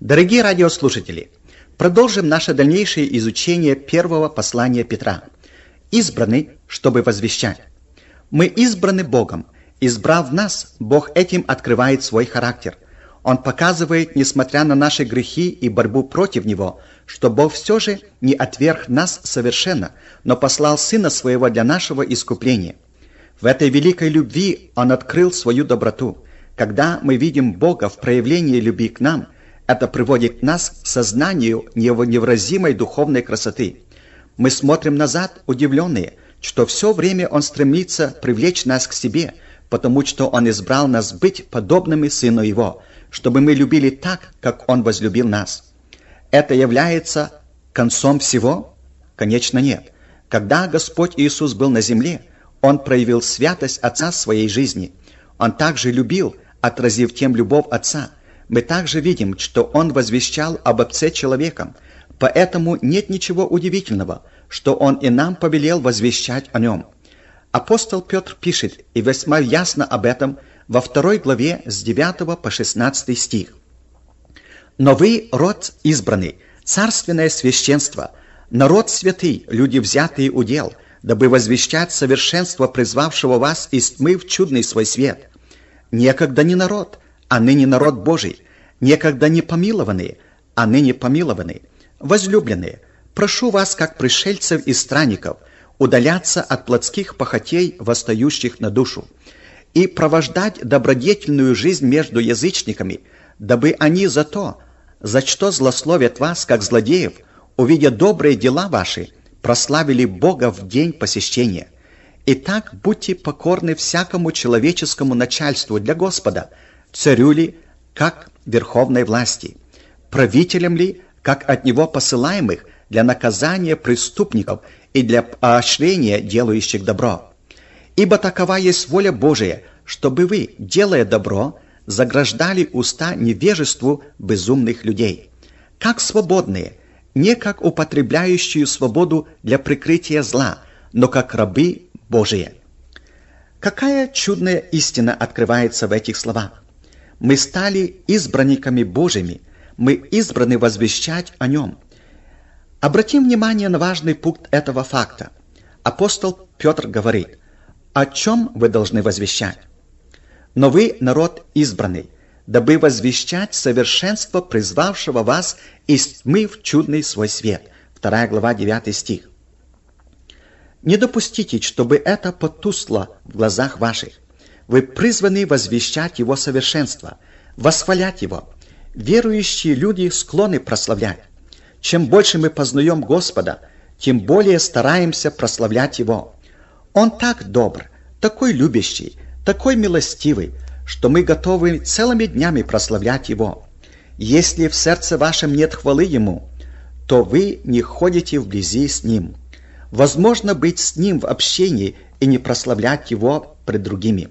Дорогие радиослушатели, продолжим наше дальнейшее изучение первого послания Петра. Избраны, чтобы возвещать. Мы избраны Богом. Избрав нас, Бог этим открывает свой характер. Он показывает, несмотря на наши грехи и борьбу против Него, что Бог все же не отверг нас совершенно, но послал Сына Своего для нашего искупления. В этой великой любви Он открыл свою доброту. Когда мы видим Бога в проявлении любви к нам, это приводит нас к сознанию невыразимой духовной красоты. Мы смотрим назад, удивленные, что все время Он стремится привлечь нас к себе, потому что Он избрал нас быть подобными Сыну Его, чтобы мы любили так, как Он возлюбил нас. Это является концом всего? Конечно, нет. Когда Господь Иисус был на земле, Он проявил святость Отца в своей жизни. Он также любил, отразив тем любовь Отца. Мы также видим, что Он возвещал об Отце человеком, поэтому нет ничего удивительного, что Он и нам повелел возвещать о Нем. Апостол Петр пишет, и весьма ясно об этом, во 2 главе с 9 по 16 стих. «Но вы род избранный, царственное священство, народ святый, люди взятые удел, дабы возвещать совершенство призвавшего вас из тьмы в чудный свой свет. Некогда не народ, а ныне народ Божий, некогда не помилованные, а ныне помилованные. Возлюбленные, прошу вас, как пришельцев и странников, удаляться от плотских похотей, восстающих на душу, и провождать добродетельную жизнь между язычниками, дабы они за то, за что злословят вас, как злодеев, увидя добрые дела ваши, прославили Бога в день посещения. Итак, будьте покорны всякому человеческому начальству для Господа, царю ли, как верховной власти, правителям ли, как от Него посылаемых для наказания преступников и для поощрения делающих добро. Ибо такова есть воля Божия, чтобы вы, делая добро, заграждали уста невежеству безумных людей, как свободные, не как употребляющие свободу для прикрытия зла, но как рабы Божии». Какая чудная истина открывается в этих словах! Мы стали избранниками Божьими, мы избраны возвещать о Нем. Обратим внимание на важный пункт этого факта. Апостол Петр говорит, о чем вы должны возвещать? «Но вы народ избранный, дабы возвещать совершенство призвавшего вас из тьмы в чудный свой свет». 2 глава, 9 стих. Не допустите, чтобы это потусло в глазах ваших. Вы призваны возвещать Его совершенство, восхвалять Его. Верующие люди склонны прославлять. Чем больше мы познаем Господа, тем более стараемся прославлять Его. Он так добр, такой любящий, такой милостивый, что мы готовы целыми днями прославлять Его. Если в сердце вашем нет хвалы Ему, то вы не ходите вблизи с Ним. Возможно быть с Ним в общении и не прославлять Его пред другими.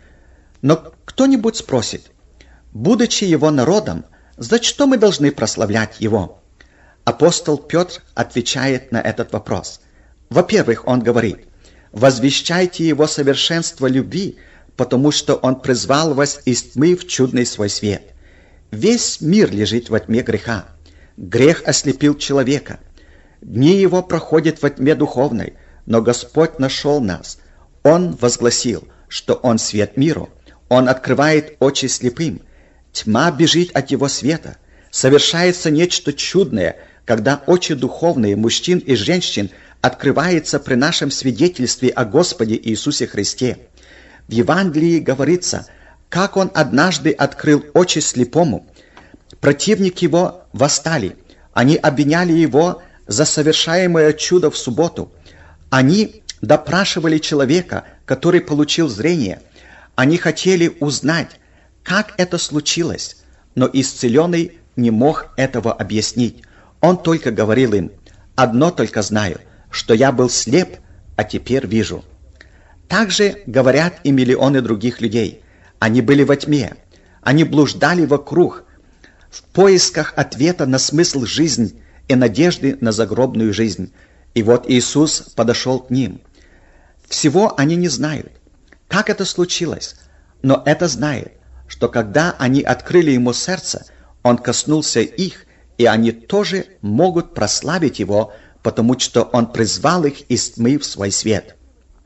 Но кто-нибудь спросит, будучи Его народом, за что мы должны прославлять Его? Апостол Петр отвечает на этот вопрос. Во-первых, он говорит, возвещайте Его совершенство любви, потому что Он призвал вас из тьмы в чудный свой свет. Весь мир лежит во тьме греха. Грех ослепил человека. Дни его проходят во тьме духовной, но Господь нашел нас. Он возгласил, что Он свет миру. Он открывает очи слепым. Тьма бежит от Его света. Совершается нечто чудное, когда очи духовные мужчин и женщин открываются при нашем свидетельстве о Господе Иисусе Христе. В Евангелии говорится, как Он однажды открыл очи слепому. Противники Его восстали. Они обвиняли Его за совершаемое чудо в субботу. Они допрашивали человека, который получил зрение. Они хотели узнать, как это случилось, но исцеленный не мог этого объяснить. Он только говорил им, «Одно только знаю, что я был слеп, а теперь вижу». Также говорят и миллионы других людей. Они были во тьме, они блуждали вокруг, в поисках ответа на смысл жизни и надежды на загробную жизнь. И вот Иисус подошел к ним. Всего они не знают, как это случилось, но это знает, что когда они открыли Ему сердце, Он коснулся их, и они тоже могут прославить Его, потому что Он призвал их из тьмы в свой свет.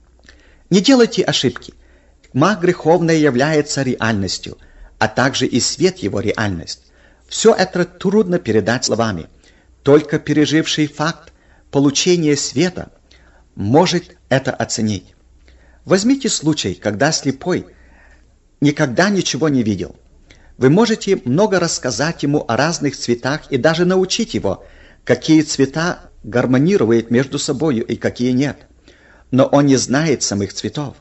Не делайте ошибки. Тьма греховная является реальностью, а также и свет его реальность. Все это трудно передать словами. Только переживший факт получения света может это оценить. Возьмите случай, когда слепой никогда ничего не видел. Вы можете много рассказать ему о разных цветах и даже научить его, какие цвета гармонируют между собой и какие нет. Но он не знает самих цветов.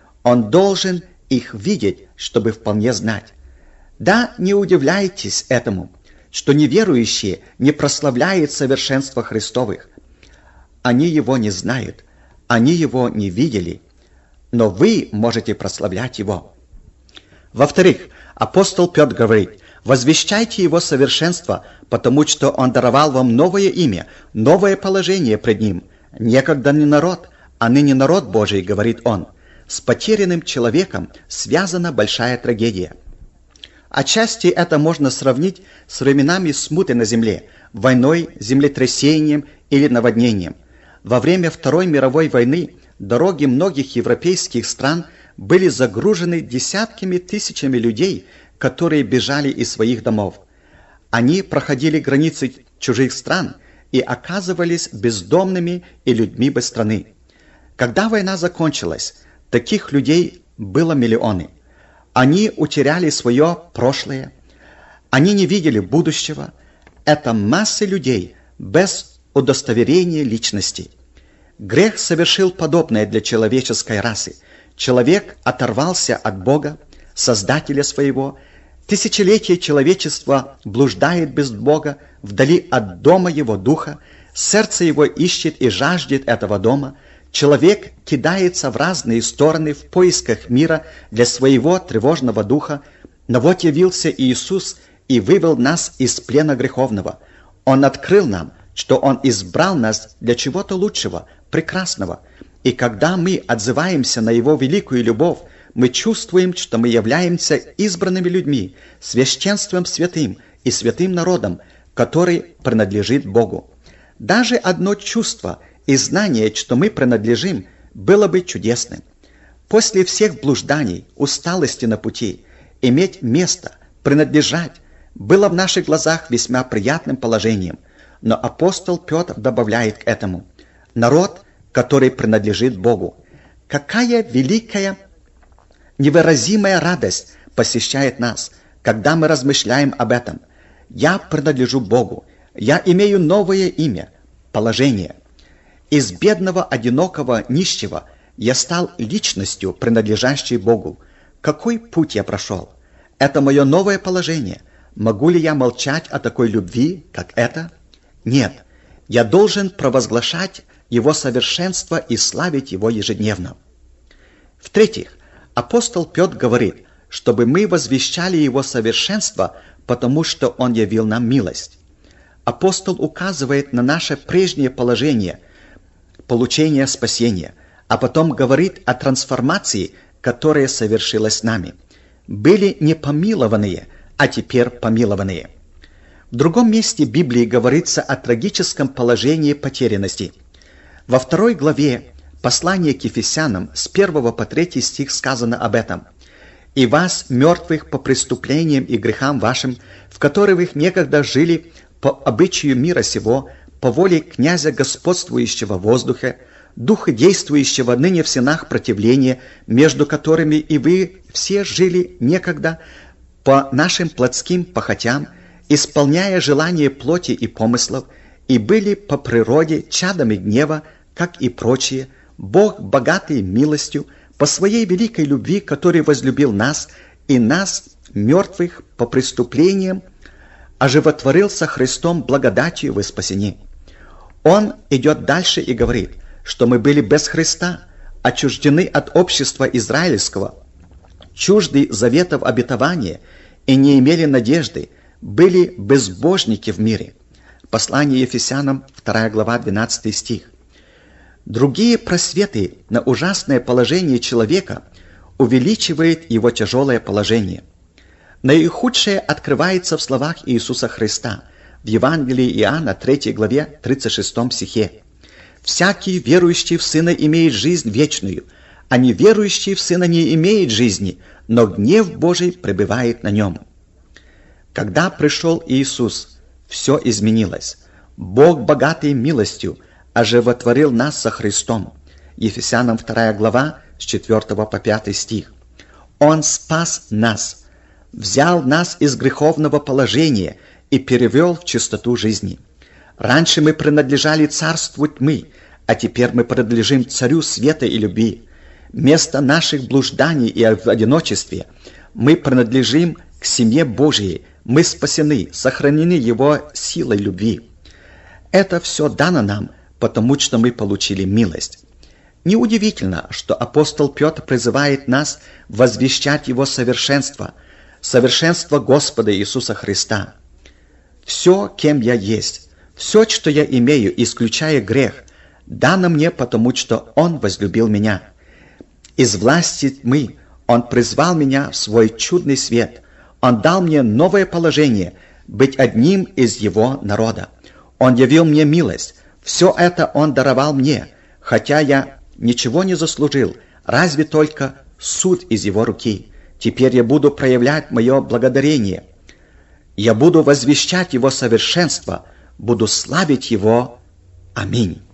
Он должен их видеть, чтобы вполне знать. Да, не удивляйтесь этому, что неверующие не прославляют совершенство Христовых. Они Его не знают, они Его не видели, но вы можете прославлять Его. Во-вторых, апостол Петр говорит: возвещайте Его совершенство, потому что Он даровал вам новое имя, новое положение пред Ним. Некогда не народ, а ныне народ Божий, говорит он. С потерянным человеком связана большая трагедия. Отчасти это можно сравнить с временами смуты на земле, войной, землетрясением или наводнением. Во время Второй мировой войны дороги многих европейских стран были загружены десятками тысячами людей, которые бежали из своих домов. Они проходили границы чужих стран и оказывались бездомными и людьми без страны. Когда война закончилась, таких людей было миллионы. Они утеряли свое прошлое, они не видели будущего. Это массы людей без удостоверения личности. Грех совершил подобное для человеческой расы. Человек оторвался от Бога, Создателя своего. Тысячелетия человечества блуждает без Бога, вдали от дома Его Духа. Сердце его ищет и жаждет этого дома. Человек кидается в разные стороны в поисках мира для своего тревожного духа, но вот явился Иисус и вывел нас из плена греховного. Он открыл нам, что Он избрал нас для чего-то лучшего, прекрасного. И когда мы отзываемся на Его великую любовь, мы чувствуем, что мы являемся избранными людьми, священством святым и святым народом, который принадлежит Богу. Даже одно чувство и знание, что мы принадлежим, было бы чудесным. После всех блужданий, усталости на пути, иметь место, принадлежать, было в наших глазах весьма приятным положением. Но апостол Петр добавляет к этому: народ, который принадлежит Богу. Какая великая, невыразимая радость посещает нас, когда мы размышляем об этом. Я принадлежу Богу, я имею новое имя, положение. Из бедного, одинокого, нищего я стал личностью, принадлежащей Богу. Какой путь я прошел? Это мое новое положение. Могу ли я молчать о такой любви, как это? Нет, я должен провозглашать Его совершенство и славить Его ежедневно. В-третьих, апостол Петр говорит, чтобы мы возвещали Его совершенство, потому что Он явил нам милость. Апостол указывает на наше прежнее положение, получение спасения, а потом говорит о трансформации, которая совершилась с нами. Были не помилованные, а теперь помилованные. В другом месте Библии говорится о трагическом положении потерянности. Во 2 главе послания к Ефесянам с 1 по 3 стих сказано об этом. «И вас, мертвых по преступлениям и грехам вашим, в которых некогда жили по обычаю мира сего, по воле князя господствующего в воздухе, духа действующего ныне в сенах противления, между которыми и вы все жили некогда по нашим плотским похотям, исполняя желания плоти и помыслов, и были по природе чадами гнева, как и прочие. Бог, богатый милостью, по своей великой любви, который возлюбил нас, и нас, мертвых по преступлениям, оживотворился Христом благодатью вы спасены». Он идет дальше и говорит, что мы были без Христа, отчуждены от общества израильского, чужды заветов обетования и не имели надежды, были безбожники в мире. Послание Ефесянам, 2 глава, 12 стих. Другие просветы на ужасное положение человека увеличивает его тяжелое положение. Наихудшее открывается в словах Иисуса Христа в Евангелии Иоанна 3 главе 36 стихе. «Всякий, верующий в Сына, имеет жизнь вечную, а неверующий в Сына не имеет жизни, но гнев Божий пребывает на нем». Когда пришел Иисус, все изменилось. Бог, богатый милостью, оживотворил нас со Христом. Ефесянам 2 глава с 4 по 5 стих. Он спас нас, взял нас из греховного положения и перевел в чистоту жизни. Раньше мы принадлежали царству тьмы, а теперь мы принадлежим царю света и любви. Вместо наших блужданий и в одиночестве мы принадлежим к семье Божией. Мы спасены, сохранены Его силой любви. Это все дано нам, потому что мы получили милость. Неудивительно, что апостол Петр призывает нас возвещать Его совершенство, совершенство Господа Иисуса Христа. Все, кем я есть, все, что я имею, исключая грех, дано мне, потому что Он возлюбил меня. Из власти тьмы Он призвал меня в свой чудный свет. Он дал мне новое положение, быть одним из Его народа. Он явил мне милость. Все это Он даровал мне, хотя я ничего не заслужил, разве только суд из Его руки. Теперь я буду проявлять мое благодарение. Я буду возвещать Его совершенство, буду славить Его. Аминь.